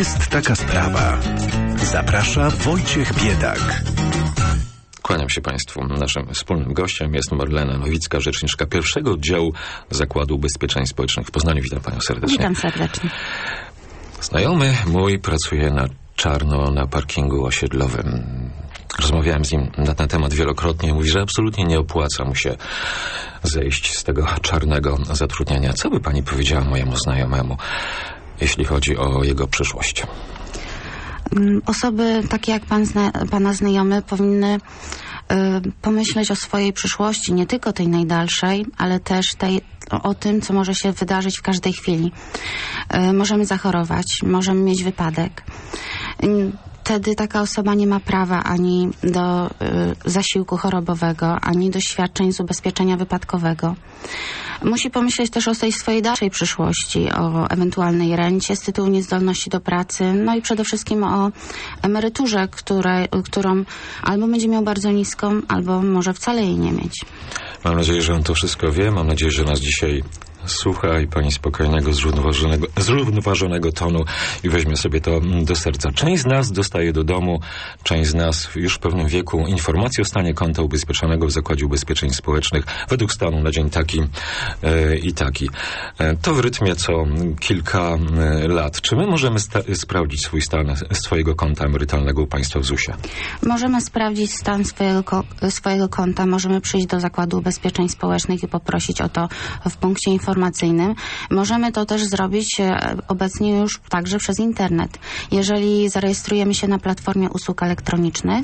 Jest taka sprawa. Zaprasza Wojciech Biedak. Kłaniam się Państwu. Naszym wspólnym gościem jest Marlena Nowicka, rzeczniczka pierwszego oddziału Zakładu Ubezpieczeń Społecznych w Poznaniu. Witam Panią serdecznie. Witam serdecznie. Znajomy mój pracuje na czarno na parkingu osiedlowym. Rozmawiałem z nim na ten temat wielokrotnie. Mówi, że absolutnie nie opłaca mu się zejść z tego czarnego zatrudnienia. Co by Pani powiedziała mojemu znajomemu, jeśli chodzi o jego przyszłość? Osoby takie jak Pana znajomy powinny pomyśleć o swojej przyszłości, nie tylko tej najdalszej, ale też o tym, co może się wydarzyć w każdej chwili. Możemy zachorować, możemy mieć wypadek. Wtedy taka osoba nie ma prawa ani do zasiłku chorobowego, ani do świadczeń z ubezpieczenia wypadkowego. Musi pomyśleć też o tej swojej dalszej przyszłości, o ewentualnej rencie z tytułu niezdolności do pracy, no i przede wszystkim o emeryturze, którą albo będzie miał bardzo niską, albo może wcale jej nie mieć. Mam nadzieję, że on to wszystko wie. Mam nadzieję, że nas dzisiaj słucha i Pani spokojnego, zrównoważonego tonu i weźmie sobie to do serca. Część z nas dostaje do domu, część z nas już w pewnym wieku informację o stanie konta ubezpieczonego w Zakładzie Ubezpieczeń Społecznych według stanu na dzień taki i taki. To w rytmie co kilka lat. Czy my możemy sprawdzić swój stan swojego konta emerytalnego u Państwa w ZUS-ie? Możemy sprawdzić stan swojego konta, możemy przyjść do Zakładu Ubezpieczeń Społecznych i poprosić o to w punkcie informacyjnym. Możemy to też zrobić obecnie już także przez internet. Jeżeli zarejestrujemy się na platformie usług elektronicznych,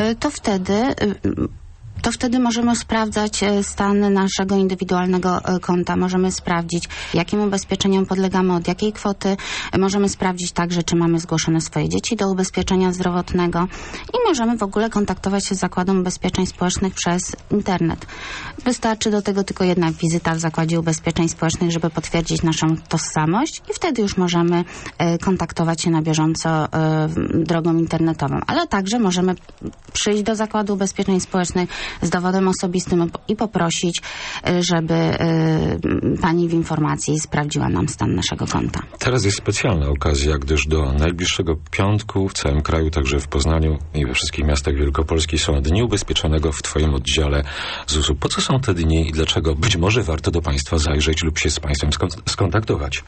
to wtedy możemy sprawdzać stan naszego indywidualnego konta. Możemy sprawdzić, jakim ubezpieczeniom podlegamy, od jakiej kwoty. Możemy sprawdzić także, czy mamy zgłoszone swoje dzieci do ubezpieczenia zdrowotnego i możemy w ogóle kontaktować się z Zakładem Ubezpieczeń Społecznych przez internet. Wystarczy do tego tylko jedna wizyta w Zakładzie Ubezpieczeń Społecznych, żeby potwierdzić naszą tożsamość i wtedy już możemy kontaktować się na bieżąco drogą internetową. Ale także możemy przyjść do Zakładu Ubezpieczeń Społecznych z dowodem osobistym i poprosić, żeby Pani w informacji sprawdziła nam stan naszego konta. Teraz jest specjalna okazja, gdyż do najbliższego piątku w całym kraju, także w Poznaniu i we wszystkich miastach Wielkopolski są Dni Ubezpieczonego w Twoim oddziale ZUS-u. Po co są te dni i dlaczego? Być może warto do Państwa zajrzeć lub się z Państwem skontaktować.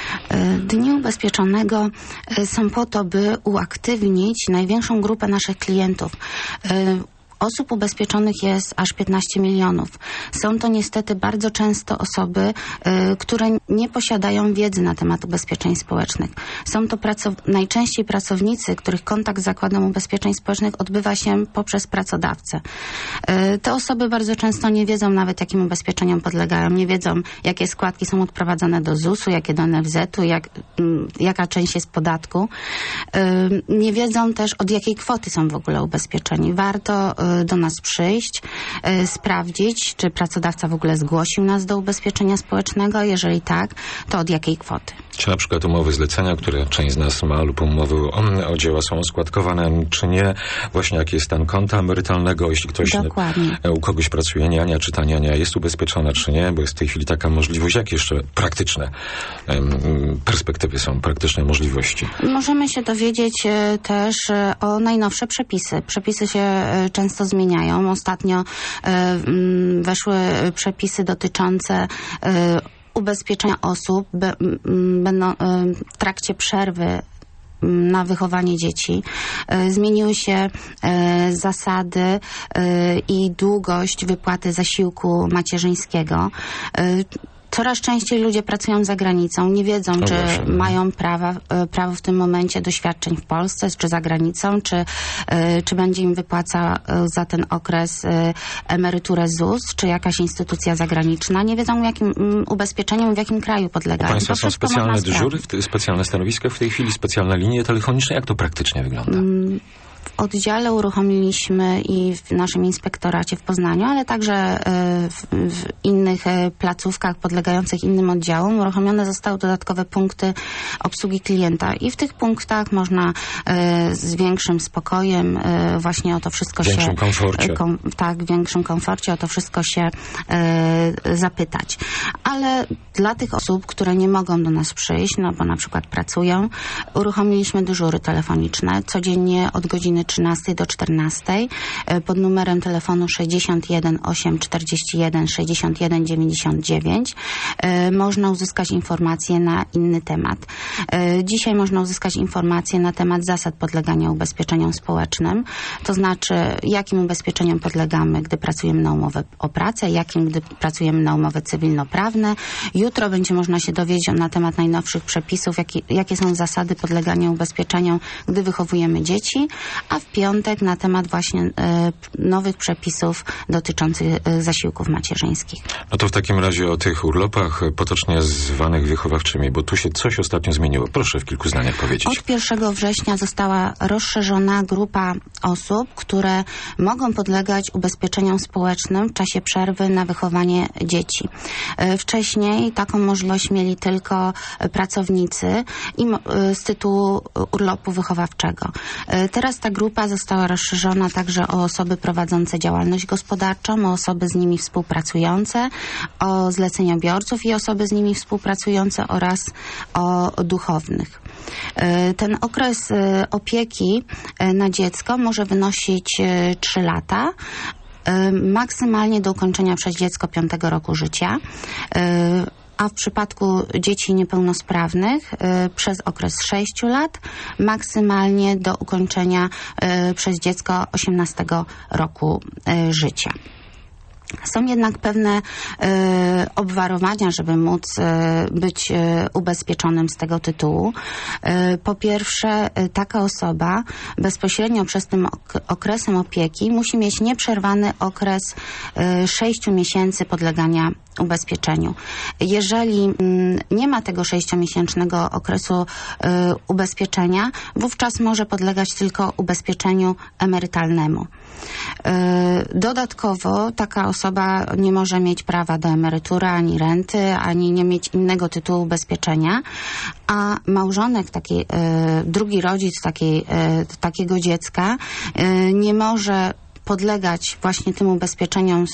Dni Ubezpieczonego są po to, by uaktywnić największą grupę naszych klientów. Osób ubezpieczonych jest aż 15 milionów. Są to niestety bardzo często osoby, które nie posiadają wiedzy na temat ubezpieczeń społecznych. Są to najczęściej pracownicy, których kontakt z Zakładem Ubezpieczeń Społecznych odbywa się poprzez pracodawcę. Te osoby bardzo często nie wiedzą nawet, jakim ubezpieczeniom podlegają. Nie wiedzą, jakie składki są odprowadzane do ZUS-u, jakie do NFZ-u, jaka część jest podatku. Nie wiedzą też, od jakiej kwoty są w ogóle ubezpieczeni. Warto do nas przyjść, sprawdzić, czy pracodawca w ogóle zgłosił nas do ubezpieczenia społecznego. Jeżeli tak, to od jakiej kwoty? Czy na przykład umowy zlecenia, które część z nas ma, lub umowy o dzieła są składkowane, czy nie? Właśnie jaki jest stan konta emerytalnego, jeśli ktoś u kogoś pracuje niania, czy ta niania jest ubezpieczona, czy nie? Bo jest w tej chwili taka możliwość. Jakie jeszcze praktyczne perspektywy są, praktyczne możliwości? Możemy się dowiedzieć też o najnowsze przepisy. Przepisy się często zmieniają. Ostatnio weszły przepisy dotyczące ubezpieczenia osób będą w trakcie przerwy na wychowanie dzieci. Zmieniły się zasady i długość wypłaty zasiłku macierzyńskiego. Coraz częściej ludzie pracują za granicą, nie wiedzą, czy mają prawo w tym momencie do świadczeń w Polsce, czy za granicą, czy będzie im wypłacał za ten okres emeryturę ZUS, czy jakaś instytucja zagraniczna. Nie wiedzą, jakim ubezpieczeniem, w jakim kraju podlegają. U Państwa są specjalne dyżury, specjalne stanowiska w tej chwili, specjalne linie telefoniczne. Jak to praktycznie wygląda? W oddziale uruchomiliśmy i w naszym inspektoracie w Poznaniu, ale także w innych placówkach podlegających innym oddziałom uruchomione zostały dodatkowe punkty obsługi klienta i w tych punktach można z większym spokojem właśnie o to wszystko większym komforcie. W większym komforcie o to wszystko się zapytać. Ale dla tych osób, które nie mogą do nas przyjść, no bo na przykład pracują, uruchomiliśmy dyżury telefoniczne codziennie od godziny 13 do 14 pod numerem telefonu 61 841 61 99. Można uzyskać informacje na inny temat. Dzisiaj można uzyskać informacje na temat zasad podlegania ubezpieczeniom społecznym, to znaczy jakim ubezpieczeniom podlegamy, gdy pracujemy na umowę o pracę, jakim gdy pracujemy na umowy cywilnoprawne. Jutro będzie można się dowiedzieć na temat najnowszych przepisów, jakie są zasady podlegania ubezpieczeniom, gdy wychowujemy dzieci, a w piątek na temat właśnie nowych przepisów dotyczących zasiłków macierzyńskich. No to w takim razie o tych urlopach potocznie zwanych wychowawczymi, bo tu się coś ostatnio zmieniło. Proszę w kilku zdaniach powiedzieć. Od 1 września została rozszerzona grupa osób, które mogą podlegać ubezpieczeniom społecznym w czasie przerwy na wychowanie dzieci. Wcześniej taką możliwość mieli tylko pracownicy z tytułu urlopu wychowawczego. Teraz ta grupa została rozszerzona także o osoby prowadzące działalność gospodarczą, o osoby z nimi współpracujące, o zleceniobiorców i osoby z nimi współpracujące oraz o duchownych. Ten okres opieki na dziecko może wynosić 3 lata, maksymalnie do ukończenia przez dziecko 5 roku życia, a w przypadku dzieci niepełnosprawnych przez okres 6 lat, maksymalnie do ukończenia przez dziecko 18 roku życia. Są jednak pewne obwarowania, żeby móc być ubezpieczonym z tego tytułu. Po pierwsze, taka osoba bezpośrednio przez tym okresem opieki musi mieć nieprzerwany okres 6 miesięcy podlegania ubezpieczeniu. Jeżeli nie ma tego 6-miesięcznego okresu ubezpieczenia, wówczas może podlegać tylko ubezpieczeniu emerytalnemu. Dodatkowo taka osoba nie może mieć prawa do emerytury, ani renty, ani nie mieć innego tytułu ubezpieczenia, a małżonek, drugi rodzic takiego dziecka nie może podlegać właśnie tym ubezpieczeniom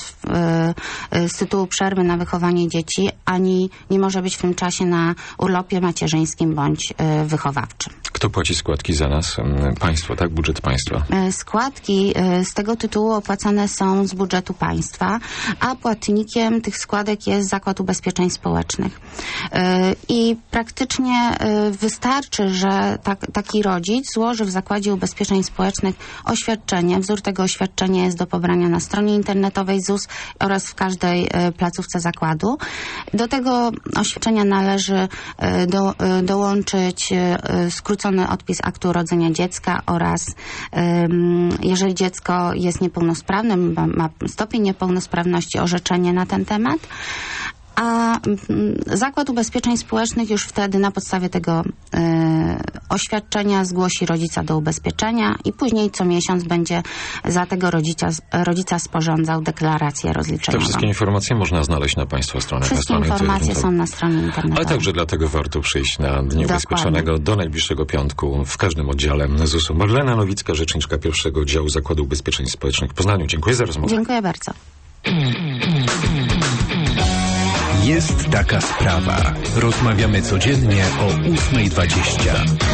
z tytułu przerwy na wychowanie dzieci, ani nie może być w tym czasie na urlopie macierzyńskim bądź wychowawczym. Kto płaci składki za nas? Państwo, tak? Budżet państwa. Składki z tego tytułu opłacane są z budżetu państwa, a płatnikiem tych składek jest Zakład Ubezpieczeń Społecznych. I praktycznie wystarczy, że taki rodzic złoży w Zakładzie Ubezpieczeń Społecznych oświadczenie. Wzór tego oświadczenia jest do pobrania na stronie internetowej ZUS oraz w każdej placówce zakładu. Do tego oświadczenia należy dołączyć skrócony odpis aktu urodzenia dziecka oraz jeżeli dziecko jest niepełnosprawne, ma stopień niepełnosprawności, orzeczenie na ten temat. A Zakład Ubezpieczeń Społecznych już wtedy na podstawie tego oświadczenia zgłosi rodzica do ubezpieczenia i później co miesiąc będzie za tego rodzica sporządzał deklarację rozliczeniową. Te wszystkie informacje można znaleźć na Państwa stronie. Wszystkie informacje są na stronie internetowej. Ale także dlatego warto przyjść na Dniu Ubezpieczonego do najbliższego piątku w każdym oddziale ZUS-u. Magdalena Nowicka, rzeczniczka 1. Oddziału Zakładu Ubezpieczeń Społecznych w Poznaniu. Dziękuję za rozmowę. Dziękuję bardzo. Jest taka sprawa. Rozmawiamy codziennie o 8:20.